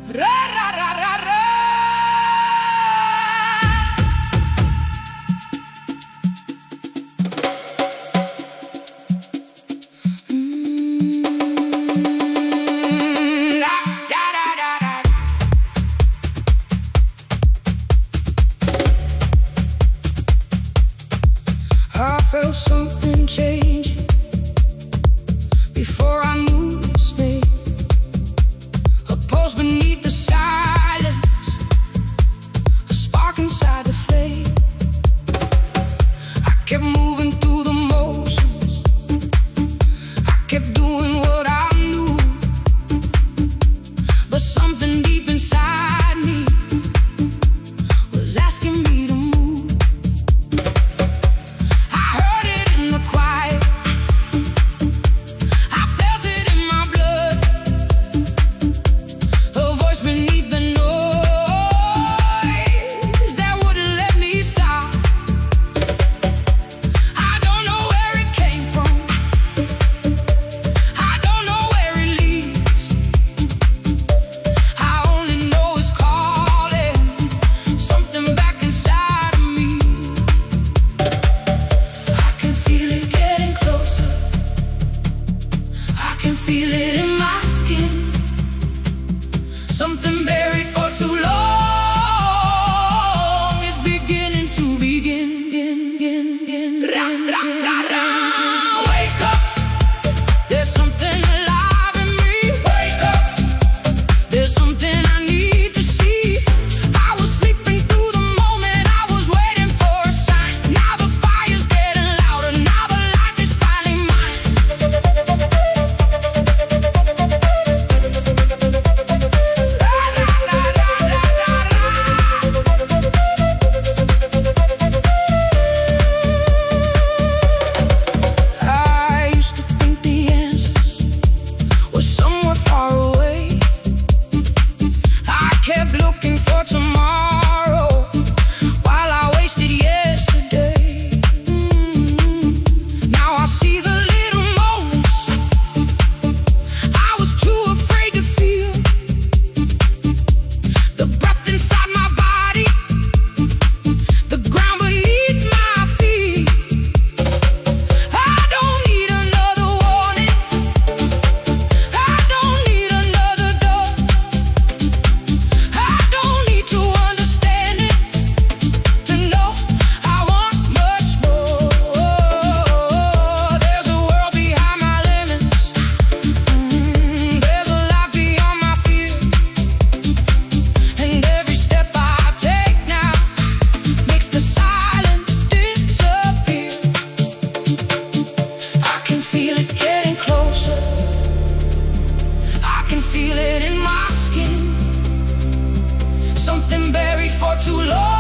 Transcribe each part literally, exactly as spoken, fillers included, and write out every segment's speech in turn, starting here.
Ra ra ra ra ra. Mm, da, da, da, da, da. I felt something changing before I knew his name. A pulse beneath the silence, a spark inside the flame. I kept moving through the motions, I kept doing what I knew, but something deep inside me was asking me to move. I heard it in the quiet, I felt it in my blood, a voice beneath the noise that wouldn't let me stop. I don't know where it came from, I don't know where it leads, I only know it's calling something back inside of me. I can feel it getting closer, I can feel it in my skin. Something buried for too long is beginning to begin. begin, begin, Ra, ra, ra, ra. Wake up, there's something alive in me. Wake up, there's something I need to see. I was sleeping through the moment, I was waiting for a sign. Now the fire's getting louder, now the life is finally mine. La, la, la, la, la, la, la. I used to think the answers were somewhere far away. I kept looking for tomorrow while I wasted yesterday. Mm. Now I see the little moments I was too afraid to feel. The breath inside my body, the ground beneath my feet. I don't need another warning, I don't need another door, I don't need to understand it to know I want much more. There's a world behind my limits, Mm, there's a life beyond my fear, and every step I take now makes the silence disappear. I can feel it getting closer, I can feel it in my skin. Something buried for too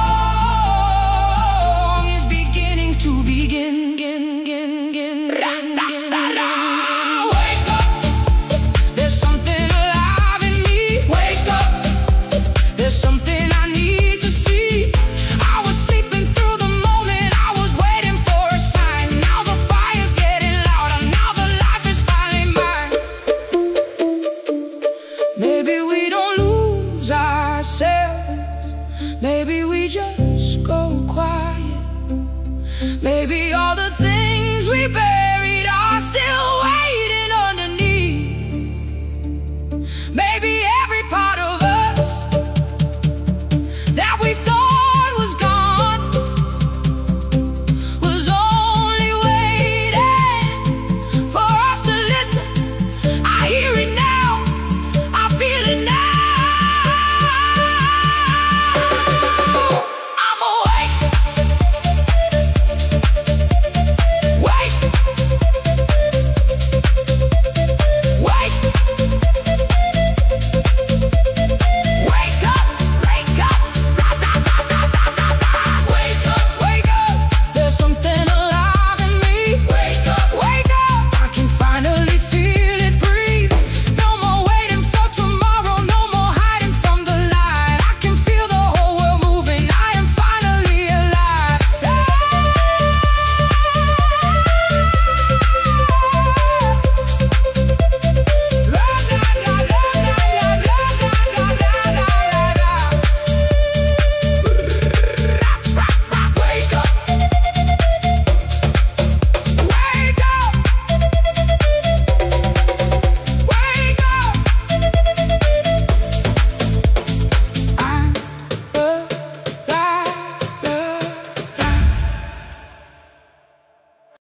long is beginning to begin. begin, begin, begin, begin, begin. Wake up, there's something alive in me. Wake up, there's something I need to see. I was sleeping through the moment, I was waiting for a sign. Now the fire's getting louder, now the life is finally mine. Maybe we don't lose ourselves, maybe we just go quiet. Maybe all the things we buried are still waiting underneath. Maybe